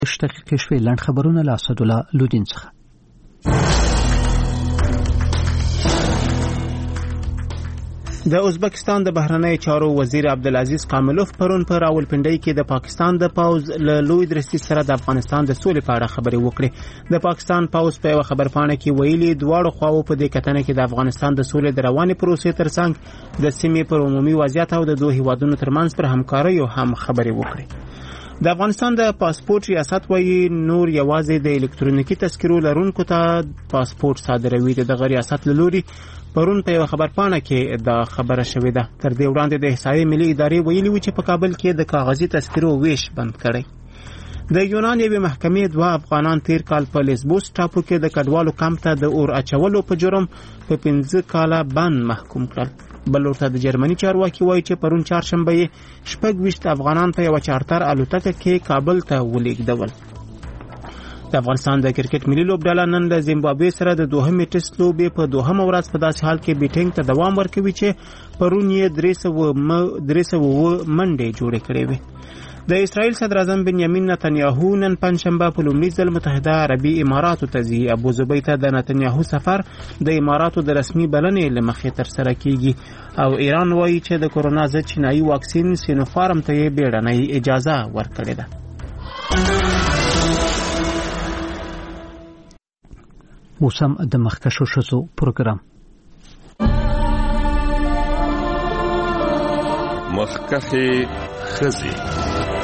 دقیقې شوې لنډ خبرونه له اسدالله لودین څخه. د ازبکستان د بهرنی چارو وزیر عبدالعزیز کاملوف پرون په راولپنډۍ کې د پاکستان د پوز له لوی درستي سره د افغانستان د سولې په اړه خبرې وکړې. د پاکستان پوز په یو خبرپاڼه کې ویلي دواړو خواو په دې کتنه کې د افغانستان د سولې د روانې پروسې ترڅنګ د سیمې پر عمومي وضعیت او د دوه هیوادونو ترمنځ پر همکارۍ هم خبرې وکړې. د افغانستان د پاسپورت ریاست وایي نور یوازې د الکترونیکي تذکرو لرونکو ته پاسپورت صادروي. دغه ریاست له لوري پرون په یو خبرپاڼه کې دا خبره شوې ده. تر دې وړاندې د احصایې ملي ادارې ویلي و چې په کابل کې د کاغذي تذکرو ویش بند کړی. د یونان یوې محکمې 2 افغانان تیر کال په لیسبوس ټاپو کې د کډوالو کمپ ته د اور اچولو په جرم په 15 کاله بند محکوم کړل. بل ورته د جرمني چارواکي وایي چې پرون چهارشنبه یې 26 افغانان په یو چارتر الوتکه کې کابل ته ولېږدول. د افغانستان د کرکټ ملي لوبډله نن د زیمبابوې سره د دوهمې ټیسټ لوبې په دوهمه ورځ په داسې حال کې بیټینګ ته دوام ورکوي چې پرون یې 300 منډې جوړې کړې وې. د اسرائیل صدر اعظم بنیامین نتنیاهو نن پنځشنبه په لومړي ځل متحده عربي اماراتو ته ځي. ابوظبي ته د نتنیاهو سفر د اماراتو د رسمي بلنې له مخې ترسره کیږي او ایران وایي چې د کورونا ضد چینایي واکسین سینوفارم ته یې بیړنۍ اجازه ورکړې ده. اوس هم د مخکښو ښځو پروګرام. مخکښې ښځې.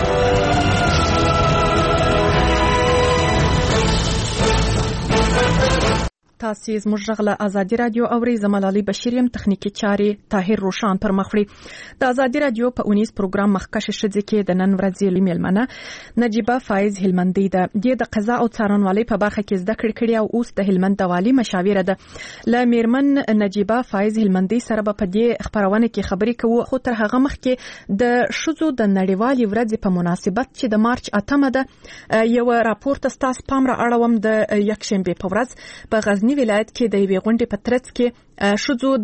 تاسو زموږ غږ له ازادي رادیو اوري. زملالي بشیریم تخنیکی چاري طاهر روشان پر مخ وړي. د ازادي رادیو په 19 پروګرام مخکښ شذ کې د نن ورځې لیملمنه نجيبه فایز هلمندی ده. د قضا او څارنوالۍ په برخه کې زده کړې او اوس د هلمند د والي مشاوره ده. ل میرمن نجيبه فایز هلمندی سره په دې خبرونه کې خبرې کوو. خو تر هغه مخکې د شذو د نړیوالې ورځې په مناسبت چې د مارچ 8 ده یو راپور تاسو پام را اړوم. د یکشنبه په ورځ په غزنی ولایت کې د یوې غونډې په ترڅ کې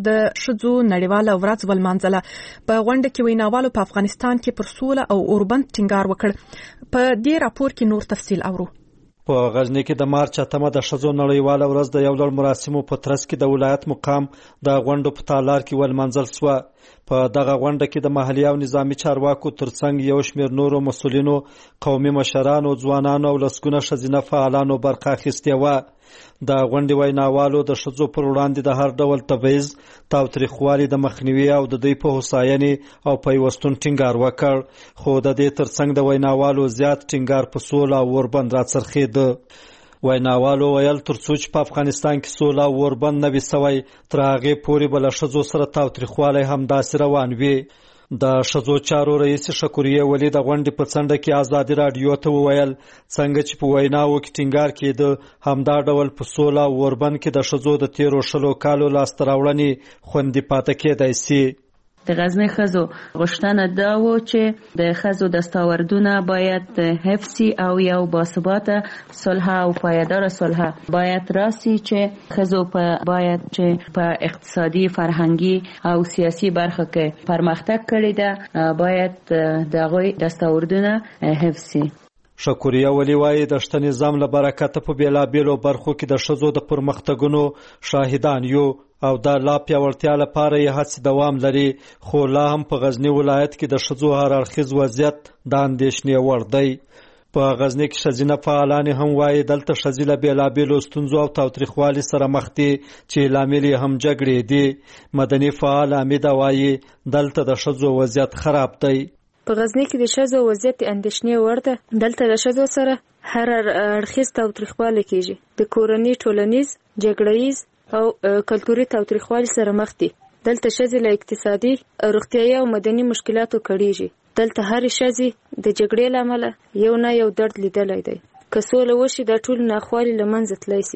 شذو نړیواله ورځ ولمانځله. په غونډه کې ویناوالو په افغانستان کې پر سوله او اوربند ټینګار وکړ. په دې راپور کې نور تفصیل اورو. په غزنی کې د مارچ 8 د شذو نړیواله ورځ د یو لړ مراسمو په ترڅ کې د ولایت مقام د غونډو په تالار کې ولمانځل شو. په دغه غونډه کې د محلي او نظامی چارواکو ترڅنګ یو شمېر نورو مسؤلینو، قومي مشرانو، ځوانانو او لسګونه ښځینه فعالانو برخه اخیستې وه. د غونډې ویناوالو د ښځو پر وړاندې د هر ډول تبعیض، تاوتریخوالي د مخنیوي او د دوی په هوساینې او پیوستون ټینګار وکړ. خو د دې ترڅنګ د ویناوالو زیات ټینګار په سوله او اوربند راڅرخېده. ویناوالو ویل ترڅو چې په افغانستان کې سوله او اوربند نه وي سوی، تر هغې پورې به له ښځو سره تاوتریخوالی همداسې روان وي. د ښځو چارو رئیس شکوریه ولی د غونډې په څنډه کې ازادي رادیو ته وویل څنګه چې په ویناوو کې ټینګار کېده همدا ډول په سوله او اوربند کې د ښځو د تیرو 60 کالو لاسته راوړنې خوندي پاتې کېدای سي. د غزنی ښځو غوښتنه دا و چې د ښځو دستاوردونه باید حفظ او یو باثباته صلح او پایدار صلح باید راسي، چې ښځو باید چې په اقتصادي، فرهنګي او سیاسي برخه کې پرمختګ کړي ده، باید د هغوی دستاوردونه حفظ شي. شکوریه ولی وایي د شته نظام له برکته په بیلابیلو برخو کې د ښځو د پرمختګونو شاهدان یو او د لا پیاوړتیا لپاره یې هڅې دوام لري. خو لا هم په غزنی ولایت کې د ښځو هر اړخیز وضعیت د اندېښنې وړ دی. په غزنی کې ښځینه فعالانې هم وایي دلته ښځې له بیلابیلو ستونزو او تاوتریخوالي سره مخ دي چې لامل یې هم جګړې دي. مدني فعال حمیده وایي دلته د ښځو وضعیت خراب دی. په غزنی کې د ښځو وضعیت اندېښنې وړ ده. دلته د ښځو سره هر اړخیز تاوتریخوالی کیږي. د کورنۍ، ټولنیز، جګړهیز او کلتوري تاوتریخوالي سره مخ دي. دلته ښځې له اقتصادي، روغتیايي او مدني مشکلاتو کړيږي. دلته هر ښځې د جګړې لامل یو نه یو درد لیدلای دی. که سوله وشي د ټول ناخوالي لمنځه تللی سي.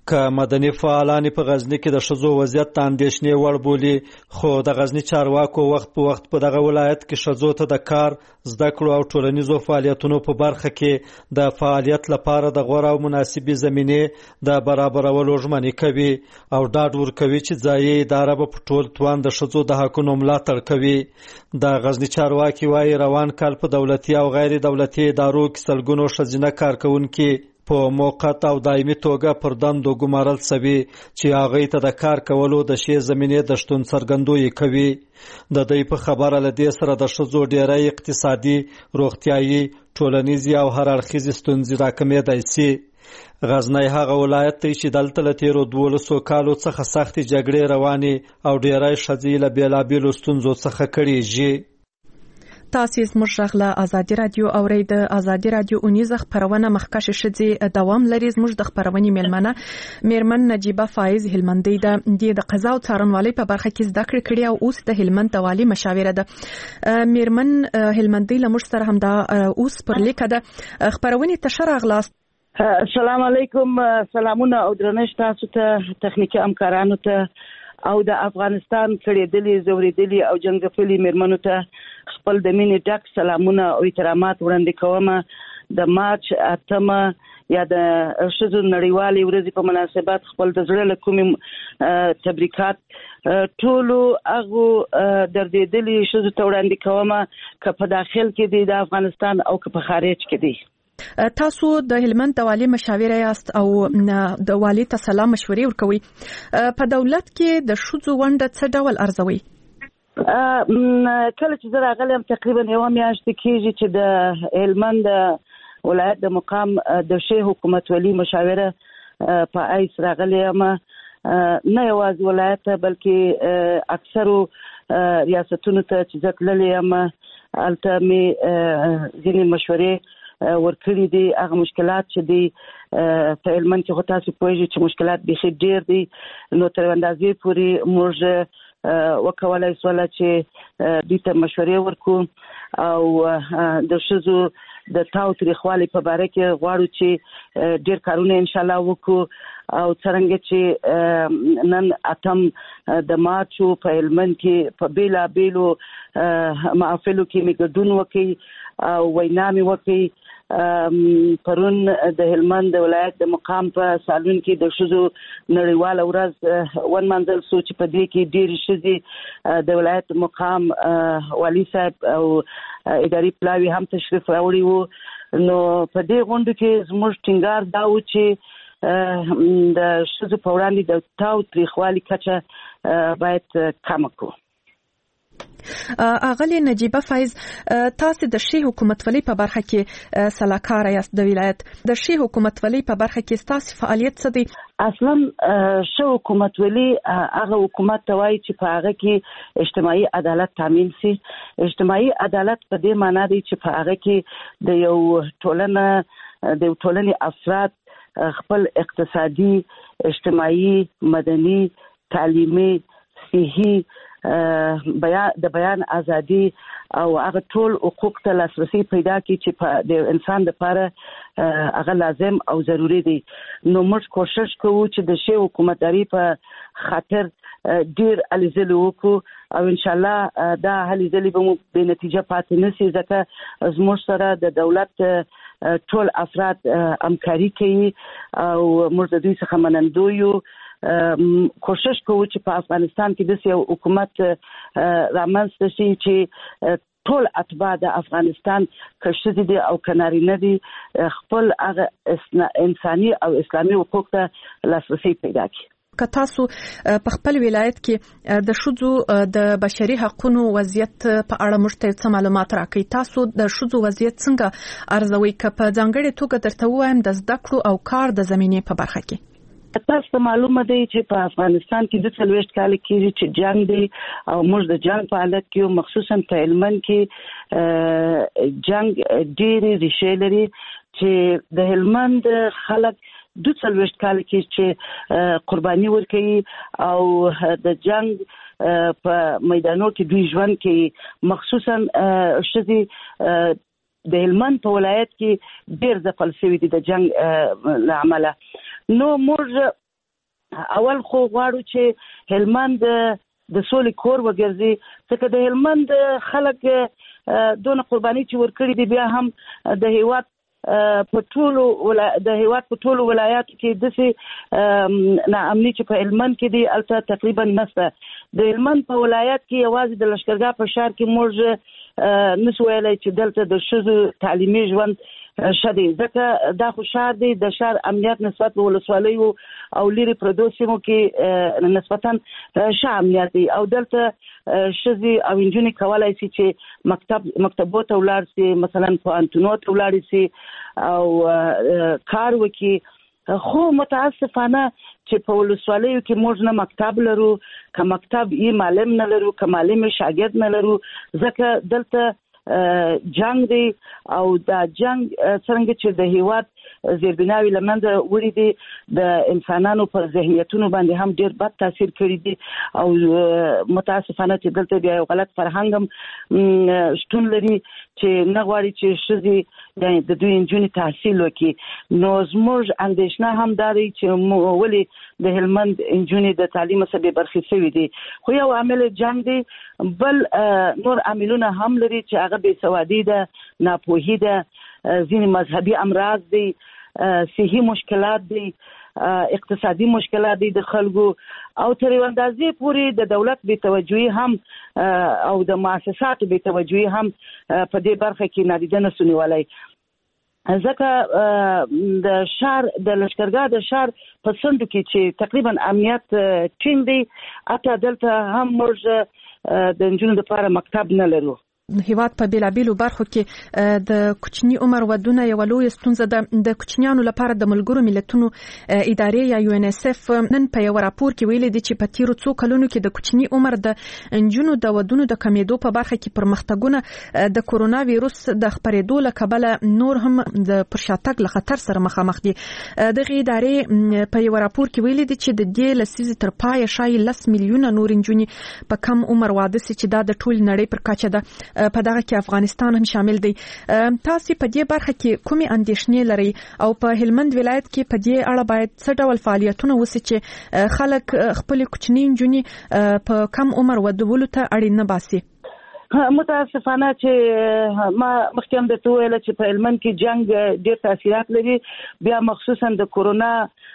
که مدني فعالان په غزنی کې د ښځو وضعیت ته اندېښنې وړ بولي، خو د غزنی چارواکو وخت په وخت په دغه ولایت کې ښځو ته د کار، زده کړو او ټولنیزو فعالیتونو په برخه کې د فعالیت لپاره د غوره او مناسبې زمینې د برابرولو ژمنې کوي او ډاډ ورکوي چې ځایي اداره به په ټول توان د ښځو د حقونو ملاتړ کوي. د غزنی چارواکي وایي روان کال په دولتي او غیر دولتي ادارو کې سلګونو ښځینه کارکوونکي په موقت او دایمي توګه پر دندو ګمارل شوي چې هغوی ته د کار کولو د ښې زمینې د شتون څرګندویي کوي. د دوی په خبره له دې سره د ښځو ډیری اقتصادي، روغتیایي، ټولنیزې او هر اړخیزې ستونزې راکمېدای شي. غزنی هغه ولایت دی چې دلته له تیرو 12 کالو څخه سختې جګړې روانې او ډیری ښځې له بېلابېلو ستونزو څخه کړېږي. تاسو زموږ غږ له ازادي رادیو اورئ. د ازادي رادیو اونیزه خپرونه مخکښې ښځې دوام لري. زموږ د خپرونې میرمن نجیبه فایز هلمندۍ ده. د قضا او څارنوالۍ په برخه کې زده کړې کړې او اوس د هلمند د والي مشاوره ده. میرمن هلمندۍ له موږ سره همدا اوس پر لیکه ده. خپرونې ته ښه راغلاست. السلام علیکم. سلامونه او درنښت تاسو ته، تخنیکي همکارانو ته او د افغانستان کړېدلې، زورېدلې او جنګپلې میرمنو ته خپل د مینې ډک سلامونه او احترامات وړاندې کوم. د مارچ 8 یا د ښځو نړیوالې ورځې په مناسبت خپل د زړه له کومې تبریکات ټولو هغو دردېدلې ښځو ته وړاندې کوم، که په داخل کې دي د افغانستان او که په خارج کې دي. تاسو د هلمند د والي مشاوره یاست او د والي ته سلام مشورې ورکوي. په دولت کې د ښځو ونډه څه ډول ارزوي؟ کله چې زه راغلم تقریبا یوه میاشت کېږي چې د هلمند ولایت د مقام د ښې حکومتولي مشاوره په ایس راغلی یم. نه یوازې ولایت ته بلکې اکثرو ریاستونو ته چې زه تللی یم، هلته مې ځینې مشورې ورکړي دي. هغه مشکلات چې دي په هلمند کې، خو تاسو پوهېږئ چې مشکلات بیخي ډېر دي، نو تر اندازې پورې موږ وکولای سوله چې دوی ته مشورې ورکړو او د ښځو د تاو تریخوالي په باره کې غواړو چې ډېر کارونه انشاءالله وکړو. او څرنګه چې نن 8 د مارچ په هلمند کې په بیلابیلو محافلو کې مې ګډون وکړي او وینا مې وکړي. پرون د هلمند د ولایت د مقام په سالون کې د ښځو نړیواله ورځ ونمانځل شو چې په دې کې ډېرې ښځې د ولایت مقام والي صاحب او اداري پلاوي هم تشریف راوړي وو. نو په دې غونډو کې زموږ ټینګار دا و چې د ښځو په وړاندې د تاو تریخوالي کچه باید کمه کړو. اغلی نجیبه فایز، تاسو د ښې حکومتولۍ په برخه کې سلاکار یاست د ولایت. د ښې حکومتولۍ په برخه کې ستاسو فعالیت څه دی؟ اصلا ښه حکومتولي هغه حکومت ته وایي چې په هغه کې اجتماعي عدالت تامین شي. اجتماعي عدالت په دې معنا دی چې په هغه کې د یو ټولنې افراد خپل اقتصادي، اجتماعي، مدني، تعلیمي، صحي، د بیان ازادي او هغه ټول حقوق ته لاسرسي پیدا کړي چې د انسان لپاره هغه لازم او ضروری دي. نو موږ کوشش کوو چې د ښې حکومتداري په خاطر ډیر هلې ځلې وکړو او انشاءالله دا هلې ځلې به مو بې نتیجه پاتې نه شي، ځکه زموږ سره د دولت ټول افراد همکاري کوي او موږ د دوی څخه منندوی یو. کوشش کوو چې په افغانستان کې داسې یو حکومت رامنځته شي چې ټول اتباع د افغانستان که ښځې دي او که نارینه دي خپل هغه انساني او اسلامي حقوق ته لاسرسی پیدا کړي. که تاسو په خپل ولایت کې د ښځو د بشري حقوقو وضعیت په اړه موږ ته څه معلومات راکړئ؟ تاسو د ښځو وضعیت څنګه ارزوئ؟ که په ځانګړې توګه درته ووایم د زده کړو او کار د زمینې په برخه کې. تاسو ته معلومه دی چې په افغانستان کې 40 کال کېږي چې جنگ دی او موږ د جنگ په حالت کې مخصوصا په هلمند کې جنگ ډېرې ریښې لري چې د هلمند خلک 42 کال کې چې قرباني ورکوي او د جنگ په میدانو کې دوی ژوند کوي، مخصوصا ښځې د هلمند په ولایت کې ډېر ځپل شوي دي د جنگ له امله. نو موږ اول خو غواړو چې هلمند د سولې کور وګرځي، ځکه د هلمند خلک دونه قرباني چې ورکړي دي، بیا هم د هیواد په ټولو ولایاتو کې داسې ناامني چې په هلمند کې دي البته تقریبا نشته. د هلمند په ولایت کې یوازې د لښکرګاه په ښار کې موږ نشو ویلی چې دلته د ښځو تعلیمي ژوند ښه دی، ځکه دا خو ښار دی، د ښار امنیت نسبت په وولسوالیو او لرې پردو سیمو کې نسبتا ښه امنیت دی، او دلته ښځې او نجونې کولی شي چې مکتبو ته ولاړ شي، مثلا پوهنتونو ته ولاړ شي او کار وکړي. خو متاسفانه چې په ولسوالیو کې موږ نه مکتب لرو، که مکتب یې معلم نه لرو، که معلم شاګرد نه لرو، ځکه دلته جنگ دی او دا جنگ څنګه چې د هیواد زیربناوي له منځه وړي دي، د انسانانو پر ذهنیتونو باندې هم ډېر بد تاثیر کړی دي، او متاسفانه چې دلته بیا یو غلط فرهنګ هم شتون لري چې نه غواړي چې ښځې یعنې د دوی نجونې تحصیل وکړي. نو زموږ اندېښنه هم دا دی چې ولې د هلمند نجونې د تعلیم څخه بې برخې شوي دي. خو یو عامل جنګ دی، بل نور عاملونه هم لري چې هغه بې سوادي ده، ناپوهي ده، ځینې مذهبي امراض دي، صحي مشکلات دي، اقتصادي مشکلات دي د خلکو، او تر یو اندازې پورې د دولت بې توجهي هم او د مؤسساتو بې توجهي هم په دې برخه کې نادیده نشو نیولی. ځکه د ښار د لښکرګاه د ښار په څنډو کې چې تقریبا امنیت ټینګ دی، حتی دلته هم موږ د نجونو لپاره مکتب نه لرو. هیواد په بیلابیلو برخو کې د کوچني عمر ودونه یو لوی ستونزه ده. د کوچنیانو لپاره د ملګرو ملتونو ادارې یا UNICEF نن په یو راپور کې ویلي دي چې په تیرو څو کلونو کې د کوچني عمر د نجونو د ودونو د کمیدو په برخه کې پرمختګونه د کورونا وایروس د خپرېدو له کبله نور هم د پرشاتګ له خطر سره مخامخ دي. دغه ادارې په یو راپور کې ویلي دي چې د دې لسیزې تر پایه شاید 10 میلیونه نور نجونې په کم عمر واده سي، چې دا د ټول نړۍ پر کچه ده، په دغه کې افغانستان هم شامل دی. تاسو په دې برخه کې کومې اندېښنې لرئ او په هلمند ولایت کې په دې اړه باید څه ډول فعالیتونه وشي چې خلک خپل کوچني نجونې په کم عمر ودولو ته اړین نه باسي؟ متاسفانه چې ما مخکې هم درته وویله چې په هلمند کې جنگ ډېر تاثیرات لري، بیا مخصوصا د کورونا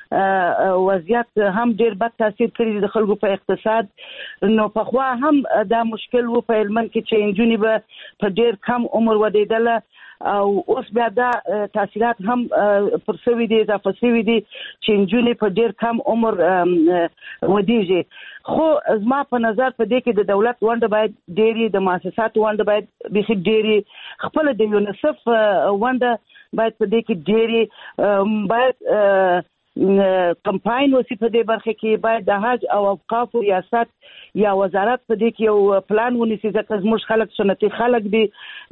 وضعیت هم ډېر بد تاثیر کړی د خلکو په اقتصاد. نو پخوا هم دا مشکل و په هلمند کې چې نجونې به په ډېر کم عمر ودېدله، او اوس بیا دا تاثیرات هم پر سوي دي، اضافه سوي دي چې نجونې په ډېر کم عمر ودېږي. خو زما په نظر په دې کې د دولت ونډه باید ډېرې، د مؤسساتو ونډه باید بیخي ډېرې، خپله د یونیسف ونډه باید په دې کې ډېرې، باید کمپاین وسی په دې برخه کې، باید د حج او اوقاف ریاست یا وزارت په دې کې یو پلان ونیسي، ځکه زموږ خلک سنتي خلک دي،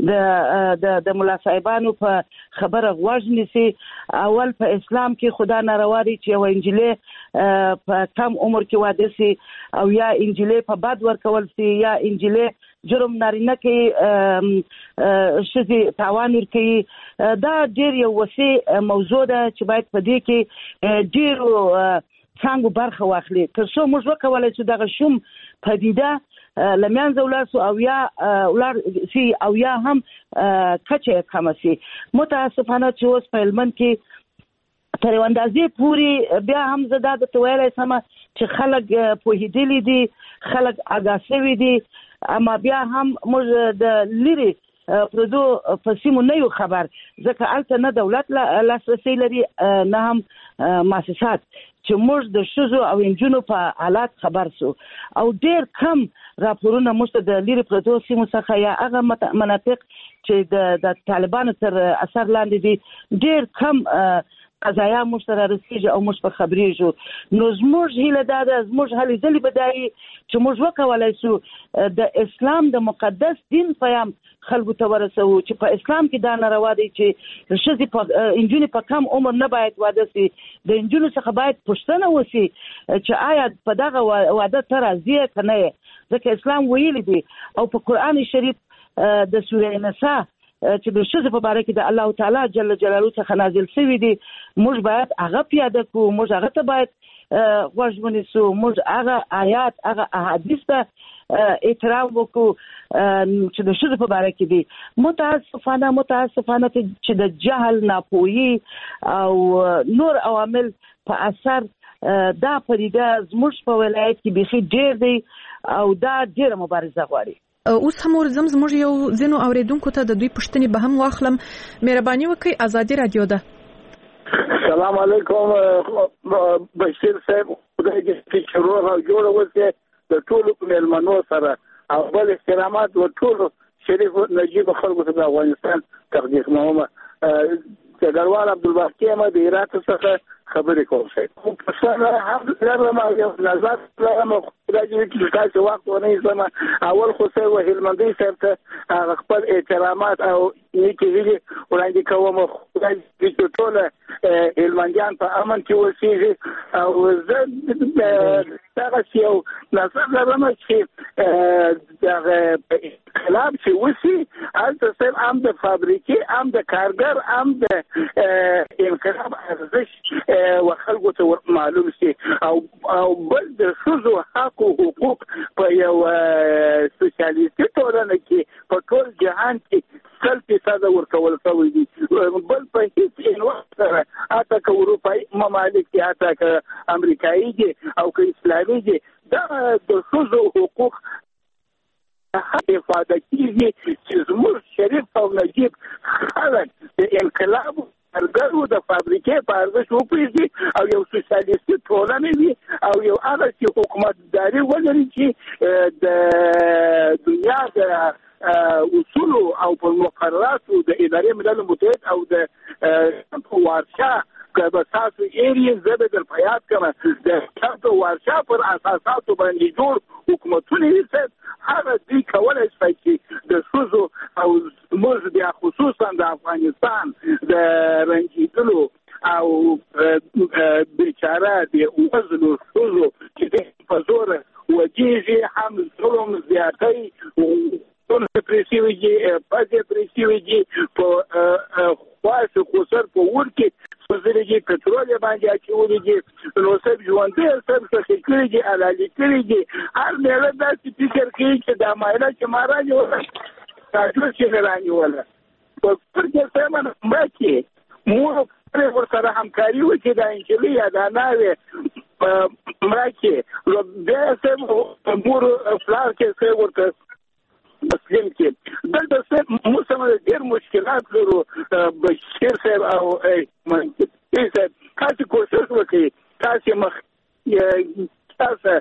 د ملا صاحبانو په خبره غوږ نیسي. اول په اسلام کې خدا ناروا دی چې یو انجلۍ په کم عمر کې واده سي، او یا انجلۍ په بد ورکول سي، یا انجلۍ جرم نارینه کې ښځې تاوان ورکوي. دا ډېر یو وسیع موضوع ده چې باید په دې کې ډېرو څانګو برخه واخلي، تر څو موږ وکولی شو دغه شوم پدیده له منځه ولاړ سو، او یا ولاړ سي، او یا هم کچه یې کمه سي. متاسفانه چې اوس په هلمند کې تر یو اندازې پورې بیا هم زه دا درته ویلی سمه چې خلک پوهېدلي دي، خلک آګاه سوي دي، اما بیا هم موږ د لرې پردو په سیمو نه یو خبر، ځکه هلته نه دولت لاسرسی لري نه هم مؤسسات، چې موږ د ښځو او نجونو په حالات خبر سو، او ډېر کم راپورونه موږ ته د لرې پردو سیمو څخه یا هغه مناطق چې د طالبانو تر اثر لاندې دي ډېر کم قضایا موږ سره رسېږي او موږ په خبرېږو. نو زموږ هیله دا ده، زموږ هلې ځلې به دا وي چې موږ وکولی شو د اسلام د مقدس دین پیام خلکو ته ورسوو، چې په اسلام کې دا ناروا دی چې ښځې نجونې په کم عمر نه باید واده سي. د نجونو څخه باید پوښتنه وسي چې آیا په دغه واده ته راضي یې که نه یې، ځکه اسلام ویلي دی، او په قرآن شریف د سوره نساء چې د ښځو په باره کې د الله تعالی جل جلاله څخه نازل شوي دي، موږ باید هغه پیاده کړو، موږ هغه ته باید غوږ ونیسو، موږ هغه آیات هغه احادیث ته اعتراف وکړو چې د ښځو په باره کې دي. متاسفانه چې د جهل، ناپوهي او نور عوامل په اثر دا پدیده زموږ په ولایت کې بیخي ډېر دی او دا ډېره مبارزه غواړي. اوس هم ورځم زموږ یو ځینو اوریدونکو ته د دوی پوښتنې به هم واخلم. مهرباني وکړئ، ازادي رادیو ده. السلام علیکم بشیر صاحب، خدای دې چې روغ او جوړ اوسئ د ټولو مېلمنو سره او بل احترامات و ټولو شریف نجیب خلکو ته د افغانستان تقدیر کوم. ډګروال عبدالباقي احمد هرات څخه خبرې کوم. په سره هم لرم یو نظر لرم، خدای دې چې تاسو وخت ونه ایستم. اول خو سه هلمندي صاحب ته خپل احترامات او نیکی ویلي وړاندې کوم. خدای دې ټول هلمندیان په امن کې اوسېږي او زه دغه یو نظر لرم چې دغه انقلاب چې وشي هلته صرف هم د فابریکې هم د کارګر هم د انقلاب ارزښت و خلکو ته معلوم شي او بل د ښځو حق او حقوق په یو سوسیالیستي ټولنه کې په ټول جهان کې 100% ورکول شوی دي. بل په هیڅ وخت سره حتی که اروپایي ممالک دي، حتی که امریکایي دي او که اسلامي دي، دا د ښځو حقوق افاده کیږي چې زموږ شریف او نجیب خلک د انقلاب کارګرو د فابریکې په ارزښت وپوهېږي او یو سوسیالیستي ټولنه وي او یو هغه چې حکومتداري ولري چې د دنیا د اصولو او په مقرراتو د ادارې ملل متحد او د وارشا که به تاسو ایرین زه به در په یاد کړم د وارشا پر اساساتو باندې جوړ حکومتونه یې هغه دوی کولی شي چې د ښځو او زموږ بیا خصوصا د افغانستان د رنجیدلو او بیچاره د وزلو ښځو چې په زوره وجیږي هم ظلم زیاتی پریسیویږي پځې پریسیویږي په خاص خسر په ورکې سوزريږي پټرول باندې اچولېږي نو سب ژوندې سب څه کېږي علالي کېږي هر مېله داسې فکر کوي چې دا مایله چې ماراني ولا تاسو چې راني ولا په پرګه سمن مکه مور پر سره همکاري وکړي دا انجلي یا دا ناوې مکه نو به سم مور فلار کې څه ورته مسلم کې دلته موږ ډېر مشکلات لرو. بشیر صاحب او منصور صاحب تاسو کوشش وکړئ، تاسو مخ تاسو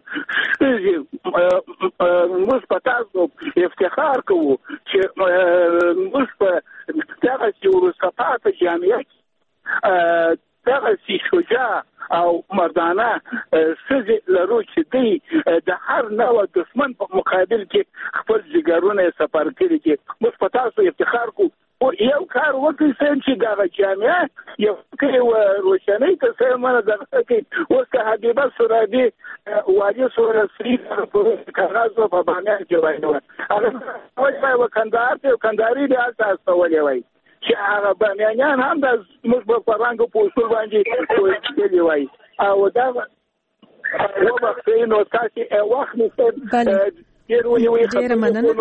موږ په تاسو افتخار کوو چې موږ په دغه وروسته پاتې جامعه دغه شجاع او مردانه ښځې لرو چې دوی د هر نوع دښمن په مقابل کې خپل جګرونه سپر کړي دي. موږ په تاسو افتخار کوو. یو کار وکړئ چې دغه جامعه یو کې روشنۍ ته سمونه دغه کې اوس که حبیبه سرادي والي سورسري په کاغذ په باندې کې وایي هغه وکندار ته کنداري د اساس ولې وایي چې هغه بامیانیان هم د موږ په فرهنګ په اصول باندې کوي وایي او دا وبخښئ نو تاسو وخت نشته ډېر مننه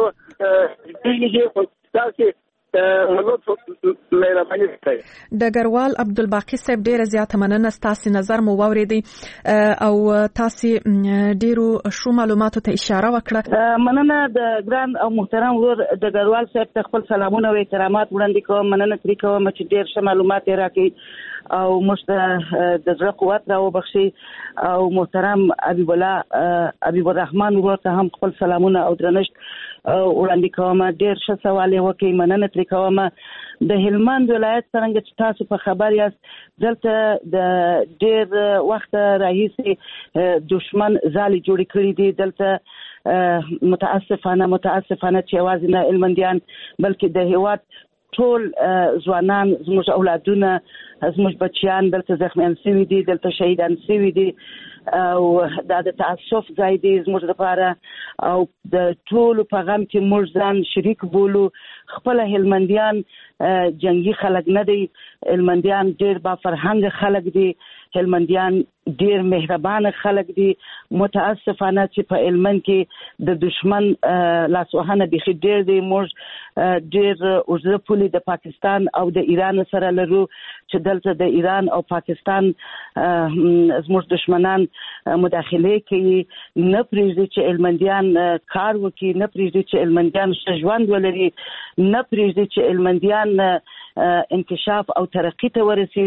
تاسو ډګروال عبدالباقي صاحب ډیره زیاته مننه. ستاسو نظر مو واوریدي او تاسو ډیرو شو معلوماتو ته اشاره وکړه. مننه د ګران او محترم ور ډګروال صاحب ته خپل سلامونه او احترامات وړاندې کوم. مننه ترې کوم چې ډیر ښه معلومات راکړي او موږ ته د زړه قوت راوبخشي او محترم حبیب الرحمن ورته هم خپل سلامونه او درنښت وړاندې کوم. ډیر ښه سوال وکړي، مننه ترې کوم. د هلمند ولایت څنګه چې تاسو په خبر یاست دلته د ډیر وخت راهیسې دشمن ځالې جوړې کړې دي. دلته متاسفانه چې یوازې نه هلمندیان بلکې د هیواد ټول ځوانان زموږ اولادونه زموږ بچیان دلته زخمیان شوي دي، دلته شهیدان شوي دي او دا د تاسف ځای دی زموږ لپاره او د ټولو په غم کې موږ ځان شریک بولو. خپل هلمندیان جنگي خلک نه دي، هلمندیان ډېر با فرهنګ خلک دي، هلمندیان ډیر مهربان خلک دي. متاسفانه چې په هلمند کې د دشمن لاسوهنه بيخي ډیر دي. موږ ډیر اوږده پولې د پاکستان او د ایران سره لرو چې دلته د ایران او پاکستان زموږ دشمنان مداخله کوي. نه پرېږدي چې هلمندیان کار وکړي، نه پرېږدي چې هلمندیان ښه ژوند ولري، نه پرېږدي چې هلمندیان انکشاف او ترقی ته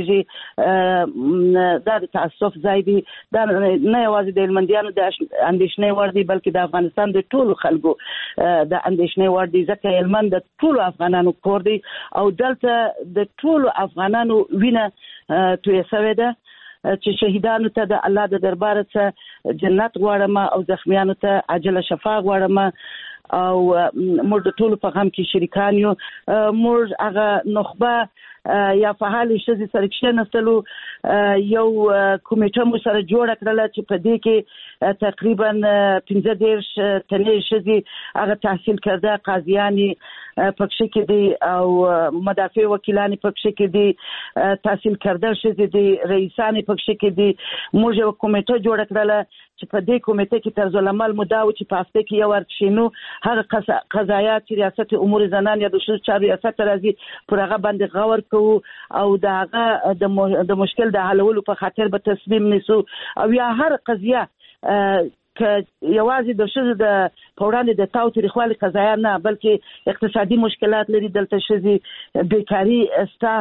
ورسیږي. دا د تاسف ځای دی. دا نه یوازې د هلمندیانو د اندېښنې وړ دی بلکې د افغانستان د ټولو خلکو د اندېښنې وړ دی، ځکه هلمند د ټولو افغانانو کور دی او دلته د ټولو افغانانو وینه تویه شوې ده چې شهیدانو ته د الله د دربار څخه جنت غواړم او زخمیانو ته عاجله شفا غواړم او موږ د ټولو په غم کې شریکان یو. موږ هغه نخبه یا فعال شذ سره کښینستلو یو کمیټه مو سره جوړ کړل چې په دې کې تقریبا 15 تنې شذ هغه تحصیل کرده قاضیانی پکښې کې دي او مدافع وکیلان پکښې کې دي، تحصیل کرده شذ دي، رئیسان پکښې کې دي. موږ یو کمیټه جوړ کړل چې په دې کمیټه کې طرز العمل مداو چې په هفته کې یو ورکشینو هغه قضایا چې ریاست امور زنان یا د شذ چارو ریاست راځي پر هغه باندې غور کوو او دا هغه د مشکل د حلولو په خاطر به تصمیم نیسو او یا هر قضیه که یوازې د شذ د پوړاندې د تاوتریخوالي قضایا نه بلکې اقتصادي مشکلات لري، دلته شذ بیکاری استا،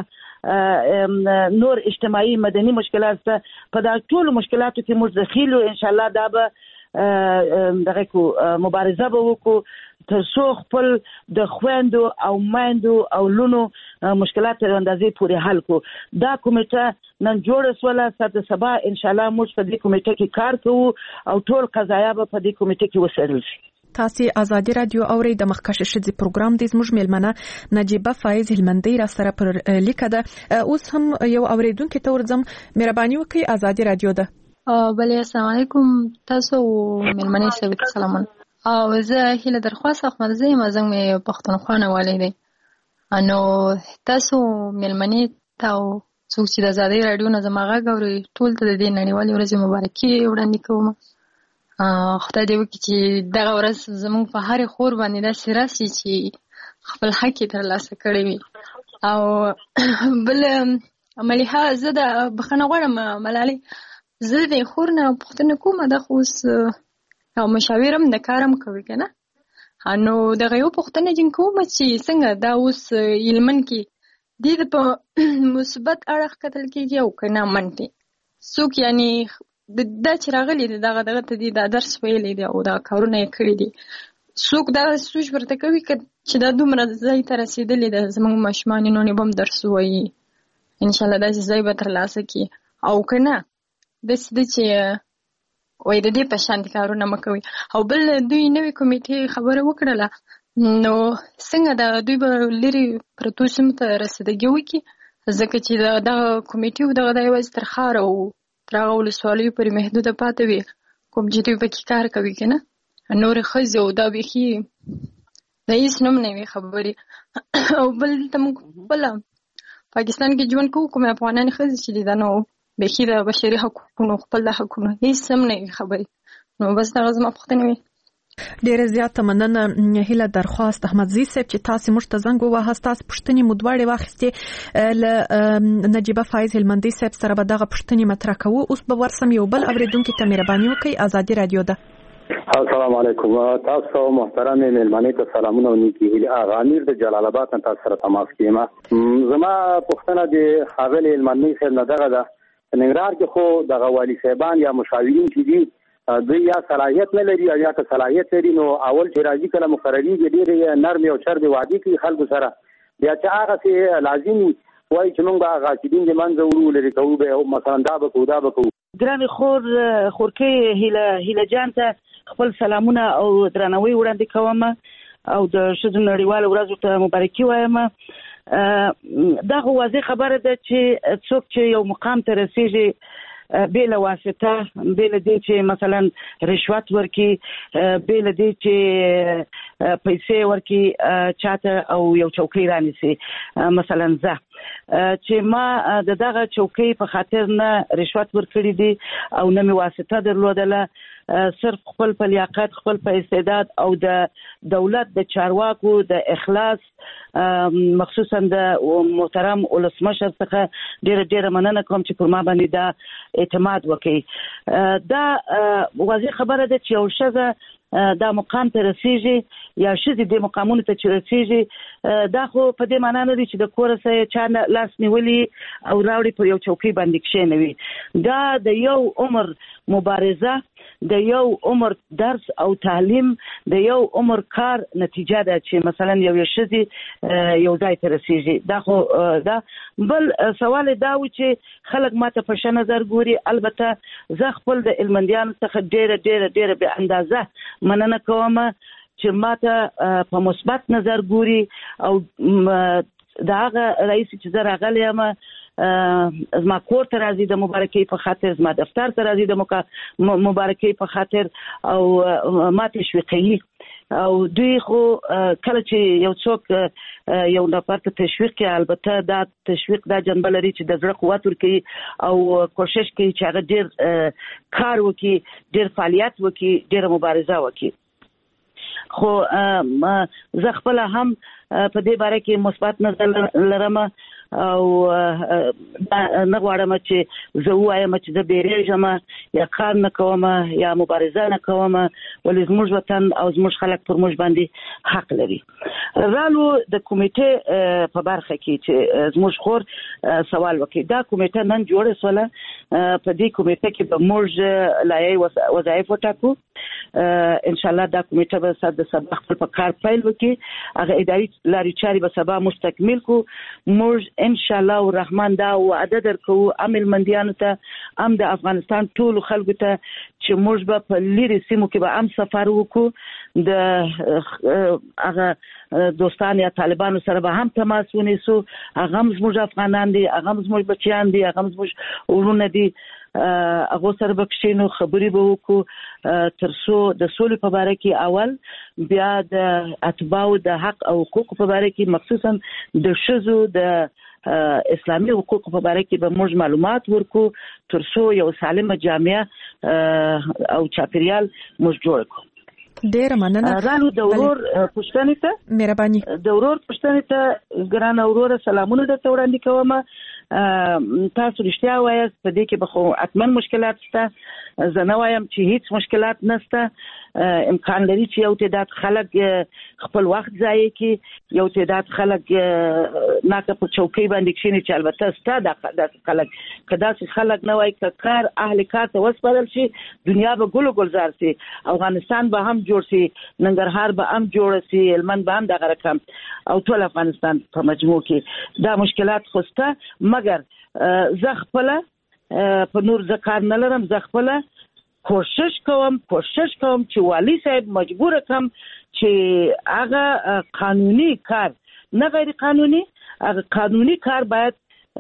نور اجتماعي مدني مشکلات استا. په دا ټول مشکلاتو کې موږ دخیلو. ان شاء الله دا به دغه کو مبارزه به وکړو تر څو خپل د خويندو او مایندو او لونو مشکلات تر اندازې پورې حل کو. دا کمیټه نن جوړه سوله، ساده سبا ان شاء الله موږ په دې کمیټه کې کار کوو او ټول قضایا به په دې کمیټه کې وڅېړل شي. تاسو آزادي رادیو اوري د مخکښ شذ پروګرام د زموږ میلمنه نجيبه فایز هلمندی را سره پر لیکه ده. اوس هم یو اوریدونکو ته ورځم. مهرباني وکړئ، آزادي رادیو ده. بله السلام علیکم. تاسو میلمنې سوي سلامونه. او زه هیله درخواست احمد زیم ازنګ مې پښتونخوا نه والي دي. انو تاسو میلمنې ته څوک چې د آزادي رادیو نه زما غږ اوري ټول ته د دې نړیوالې ورځې مبارکي وړاندې کوم. خدای دې وکړي چې دغه ورځ زموږ په هر خور باندې داسې راشي چې خپل حق یې ترلاسه کړی وي. او بل ملیحه زه د بخښنه غواړم ملالۍ، زه د خور نه پوښتنه کوم. دا خو اوس او مشاورم د کارم کوي که نه، نو دغه یو پوښتنه جن کوم چې څنګه دا اوس هلمند کې دې د په مثبت اړخ کتل کېږي او که نه منفي. څوک یعنی دا چې راغلي دي دغه ته دي دا درس ویلی دی او دا کارونه یې کړي دي، څوک دا سوچ ورته کوي چې دا دومره ځای ته رسېدلي ده زموږ ماشومان نو نه به هم درس ووایي، انشاءالله داسې ځای به ترلاسه کړي او که نه داسې ده چې وایي د دې په شانتې کارونه مه کوي. او بل دوی نوې کمیټې خبره وکړله، نو څنګه د دوی به لرې پرتو سیمو ته رسېدګي وکړي، ځکه چې دغه کمیټې دغه د یوازې تر ښار او تر هغه ولسوالیو پورې محدوده پاتې وي کوم چې دوی پکې کار کوي که نه، نورې ښځې او دا بیخي د هېڅ نوم نه وي خبرې. او بل ته موږ خپله پاکستان کې ژوند کوو، کومې افغانانې ښځې چې دي دا نو بیخي د بشري حقوقونو خپل د حقونو هېڅ هم نه وي خبرې. نو بس دغه زما پوښتنې وي. ډیره زیاته مننه هیله درخواست احمدزي صاحب چې تاسو موږ ته زنګ ووهاست. تاسو پوښتنې مو دواړې واخیستې له نجيبه فایز هلمندي صاحب سره به دغه پوښتنې مطرح کوو. اوس به ورسم یو بل اوریدونکي ته مهرباني وکړئ. آزادي رادیو ده. السلام علیکم. تاسو محترم میلمنې ته سلامونه او نیکی هیله. اغا امیر د جلال آباد نه تاسو سره تماس کیما. زما پوښتنه د حاویل هلمندي صاحب نه دغه ده. ننګرهار کې خو دغه والی صاحبان یا مشاورین چې دي دوی یا صلاحیت نه لري او یا که صلاحیت لري نو اول چې راځي کله مقرریږي ډېرې نرمې او چربې وعدې کوي خلکو سره، بیا چې هغه چې لازم وایي چې موږ به هغه غاصبین د منځه وړو لرې کوو به مثلا دا به کوو دا به کوو. ګرانې خورکۍ هیله جان ته خپل سلامونه او درناوی وړاندې کوم او د ښځو نړیواله ورځو ته مبارکي وایم. دا خو واضح خبره ده چې څوک چې یو مقام ته رسیږي بلا واسطه، بلا دې چې مثلا رشوت ورکی، بلا دې چې پیسې ورکی چاته او یو چوکۍ رانیسي مثلا زه چې ما د دغه چوکۍ په خاطر نه رشوت ورکړی دي او نه می واسطه درلودله، صرف خپل په لیاقت، خپل په استعداد او د دولت د چارواکو د اخلاص، مخصوصا د محترم ولسمشر څخه ډیره مننه کوم چې پر ما باندې دا اعتماد وکړي. دا واضح خبره ده چې یو ښځه دا مقام ته رسیږي یا ښځې د مقامونو ته چې رسیږي، دا خو په دې معنا نه دي چې د کوره سره چا لاس نیولي او راوړي پر یو چوکۍ باندې کښېنوي. دا د یو عمر مبارزه، د یو عمر درس او تعلیم، د یو عمر کار نتیجه ده چې مثلا یو ښځې یو ځای ته رسیږي. دا خو دا بل سوال دا و چې خلک ماته په ښه نظر ګوري. البته زه خپل د علمندیانو څخه ډیره بې اندازه مننه کوم چې ماته په مثبت نظر ګوري او دا هغه رئیس چې زه راغلی یم زما کور ته راځي د مبارکۍ په خاطر، زما دفتر ته راځي د مبارکۍ په خاطر او ما تشویقوي. او دوی خو کله چې یو څوک یو نفر ته تشویق کوي، البته دا تشویق دا جنبه لري چې د زړه قوت ورکوي او کوشش کوي چې هغه ډیر کار وکړي، ډیر فعالیت وکړي، ډیر مبارزه وکړي. خو زه خپل هم په دې باره کې مثبت نظر لرم او نه غواړم چې زه وایم چې زه بیریږم یا کار نه کوم یا مبارزه نه کوم، ولې زموږ وطن او زموږ خلک پر موږ باندې حق لري. رالو د کمیټې په برخه کې چې زموږ خور سوال وکړي، دا کمیټه نن جوړه سوله. په دې کمیټه کې به موږ لایحې وظایف وټاکو. ان شاء الله دا کمیټه به د سبا خپل په کار پیل وکړي، هغه اداري لارې چارې به سبا مستکمل کو. موږ ان شاء الله الرحمن دا وعده درکو عمل مندیانو ته، هم د افغانستان ټول خلکو ته، چې موږ به په لری سیمو کې به هم سفر وکړو، د هغه دوستان یا طالبانو سره به هم تماس ونیسو. هغه زموږ افغانان دي، هغه زموږ بچیان دي، هغه زموږ ورونه دي، هغه سره به کښینو، خبرې به وکړو تر څو د سولې په باره کې اول، بیا د اتباعو د حق او حقوقو په باره کې، مخصوصا د ښځو د اسلامي حقوقو په باره کې به موږ معلومات ورکو تر څو یو سالمه جامعه او چاپیریال موږ جوړ کړو. ډیره مننه. رالو د ورور پوښتنې ته مهرباني. د ورور پوښتنې ته ګرانه وروره سلامونه درته وړاندې کوم. تاسو رښتیا وایاست، په دې کې به خو حتما مشکلات شته، زه نه وایم چې هیڅ مشکلات نشته. امکان لري چې یو تعداد خلک خپل وخت ضایع کړي، یو تعداد خلک ناکه په چوکۍ باندې کښیني، چې البته ستا داسې خلک که داسې خلک نه وای، که کار اهل کار ته وسپارل شي، دنیا به ګل و ګلزار شي، افغانستان به هم جوړ شي، ننګرهار به هم جوړ شي، هلمند به هم دغه رقم او ټول افغانستان په مجموع کې. دا مشکلات خو شته، مګر زه خپله په نور زه کار نه لرم. زه خپله کوشش کوم چې والي صاحب مجبور کم چې هغه قانوني کار نه غیر قانوني، هغه قانوني کار باید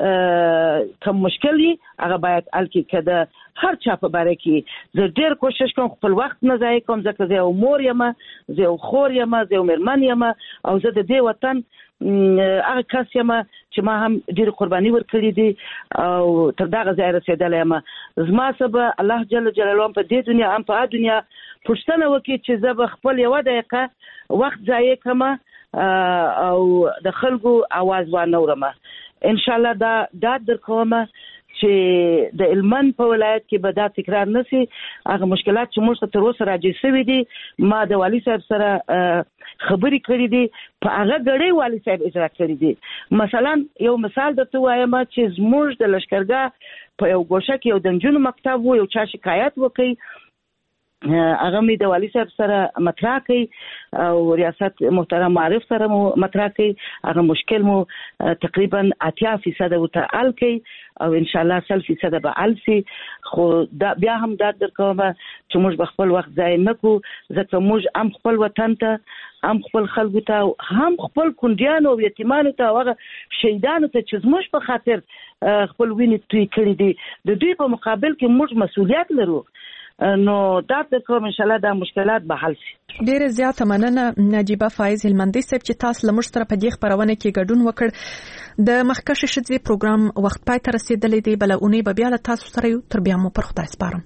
کم مشکل وي، هغه باید حل کړي. که د هر چا په باره کې زه ډېر کوشش کوم خپل وخت نه ضایع کوم، ځکه زه یو مور یم، زه یو خور یم، زه یو مېرمن یم او زه د دې وطن هغه کس یم چې ما هم ډېرې قرباني ورکړې دي او تر دغه ځای رسېدلی یم. زما څه به الله جل جلاله په دې دنیا هم په هغه دنیا پوښتنه وکړي چې زه به خپل یوه دقیقه وخت ضایع کړم او د خلکو اواز وانورم. انشاءالله دا ډاډ درکوم چې د هلمند په ولایت کې به دا تکرار نشي. هغه مشکلات چې موږ ته تر اوسه راجع شوي دي، ما د والي صاحب سره خبرې کړې دي، په هغه ګړۍ والي صاحب اجرا کړي دي. مثلا یو مثال درته وایم چې زموږ د لښکرګاه په یو ګوشه کې یو د نجونو مکتب و، یو چا شکایت وکړي، هغه مې د والي صاحب سره مطرح کړي او ریاست محترم معرف سره مو مطرح کړي. هغه مشکل مو تقریبا 80% ورته حل کړي او ان شاء الله 100% به حل شي. خو دا بیا هم دا درکوم چې موږ به خپل وخت ضایع نه کړو، ځکه موږ هم خپل وطن ته، هم خپل خلکو ته، هم خپل کونډیانو او یتیمانو ته، هغه شهیدانو ته چې زموږ په خاطر خپل وینې توی کړي دي، د دوی په مقابل کې موږ مسؤلیت لرو. نو دا کوم ان شاء الله دا مشکلات به حل شي. ډیره زیاته مننه نجيبه فایز هلمندي صاحب چې تاسو لمر سره په دې خبرونه کې ګډون وکړ. د مخکشه شذې پروګرام وخت پای ته رسیدلې دی، بل اونۍ به بیا له تاسو سره یو، تر بیا مو پر خدای سپارم.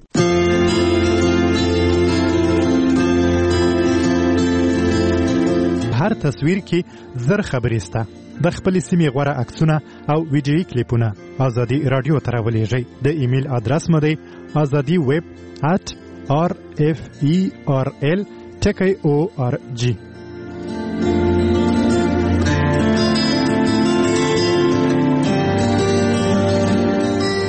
هر تصویر کې زر خبرې سته. د خپل سیمې غوړه عکسونه او ویډیويي کلیپونه ازادي رادیو ته راولېږئ. د ایمیل ادرس مو دی azadiweb@rferl.org.